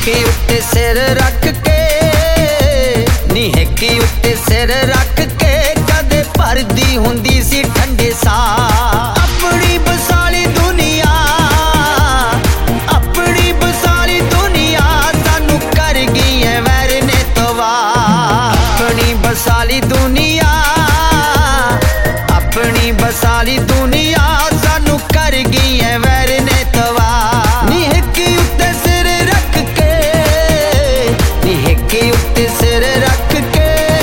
Hickey उत्ते सिर रख के नी हिक्की उत्ते सिर रख के कदे भरदी हुंदी सी ठंडे साह अपनी बसाली दुनिया अपनी बसाली दुनिया सानू कर गई है वैर ने तबाह अपनी बसाली दुनिया अपनी बसाली दुनिया सानू कर गई है वैर ने तबाह नी हिक्की उत्ते सिर रख के नी हिक्की उत्ते सिर रख के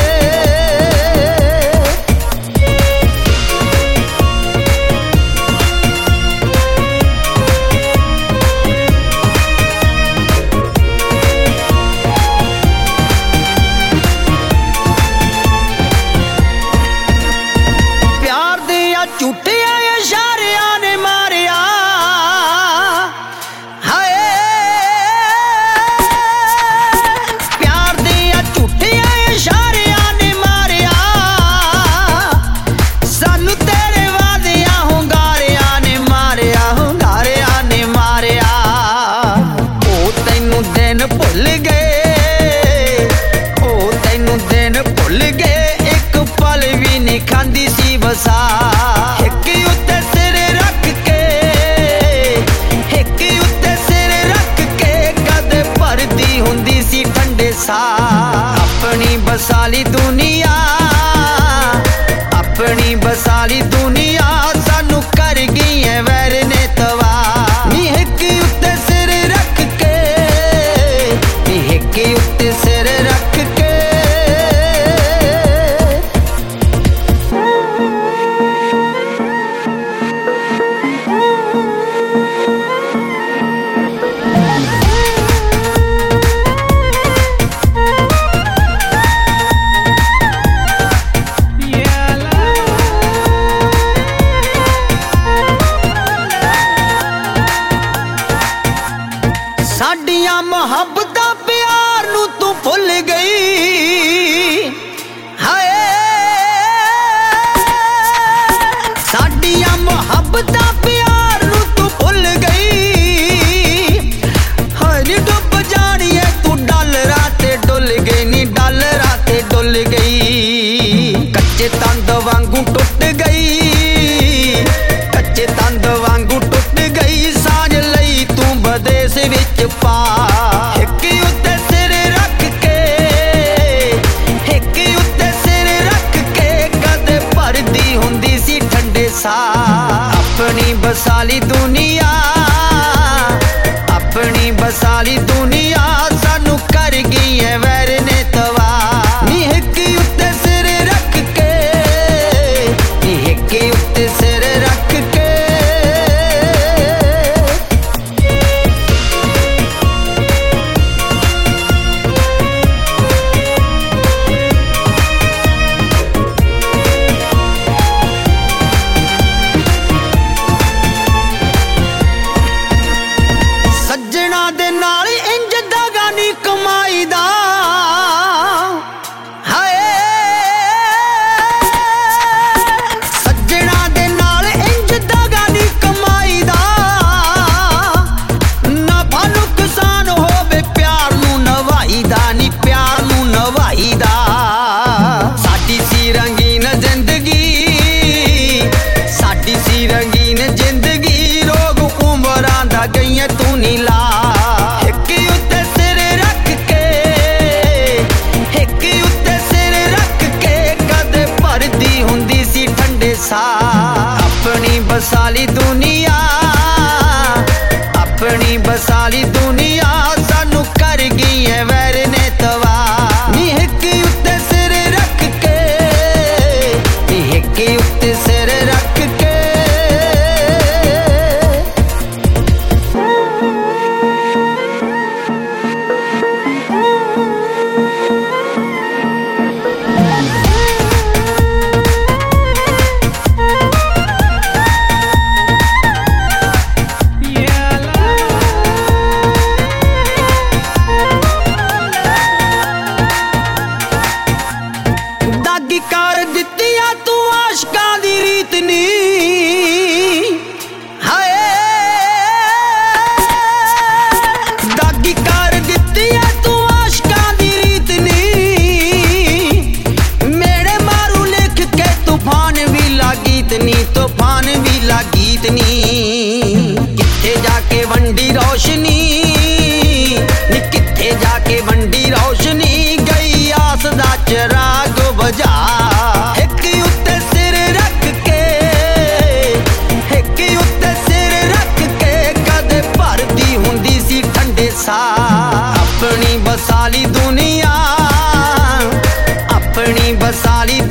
प्यार दिया झूठिया इशारिया ने मारिया हाय प्यार दिया झूठिया इशारिया ने मारिया सानू तेरे वादिया हुंगारिया ने मारिया हुंगारिया ने मारिया ओ तैनू दिन भुल गए ओ तैनू दिन भुल गए एक पल भी नहीं खांदी सी वसा हिक्की उत्ते सिर रख के हिक्की उत्ते सिर रख के कदे भरदी हुंदी सी ठंडे साह अपनी बसाली दुनिया अपनी बसाली दुनिया सानू कर गई है वैर ने तबाह नी हिक्की उत्ते सिर रख के नी हिक्की उत्ते सिर रख के साडियां मुहब्बतां प्यार नू तू भुल गई हाय साडियां मुहब्बतां प्यार नू तू भुल गई हाय नी डुब जानी है तू डॉलरां ते डुल गई नी डॉलरां ते डुल गई कच्चे तंद वांगू टुट गई कच्चे तंद वांगू टुट गई साज लई तू बदेस विच पा हिक्की उत्ते सिर रख के हिक्की उत्ते सिर रख के कदे भरदी हुंदी सी ठंडे साह अपनी बसाली दुनिया अपनी बसाली दुनिया सानू कर गई है वैर ने तबाह नी हिक्की उत्ते सिर रख के नी हिक्की उत्ते सिर रख के सज्जणा दे नाल इंज दगा नी कमाई दा हाय सज्जणा दे नाल इंज दगा नी कमाई दा नफा नुकसान होवे प्यार नू नवाई दा नी प्यार नू नवाई दा साडी सी रंगीन जिंदगी साडी सी रंगीन जिंदगी रोग उमरां दा गईयां तू नी ला हिक्की उत्ते सिर रख के हिक्की उत्ते सिर रख के कदे भरदी हुंदी सी ठंडे साह अपनी बसाली दुनिया अपनी बसाली दुनिया सानू कर गई है वैर ने तबाह नी हिक्की उत्ते सिर रख के नी हिक्की उत्ते सिर रख के बसाली